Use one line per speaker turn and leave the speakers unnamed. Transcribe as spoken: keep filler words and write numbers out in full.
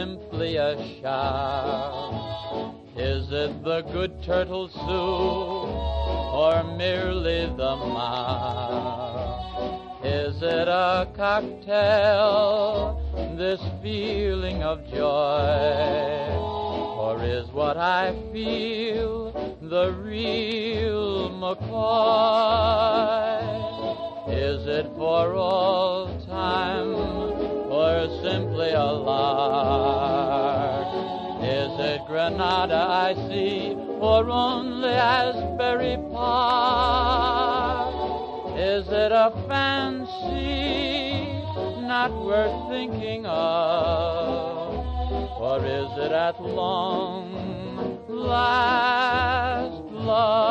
simply a shout? Is it the good turtle soup, or merely the mouth? Is it a cocktail, this feeling of joy? Or is what I feel the real McCoy? Is it for all time, or simply a lark? Is it Granada I see, or only Asbury Park? Is it a fancy not worth thinking of? Or is it at long last love?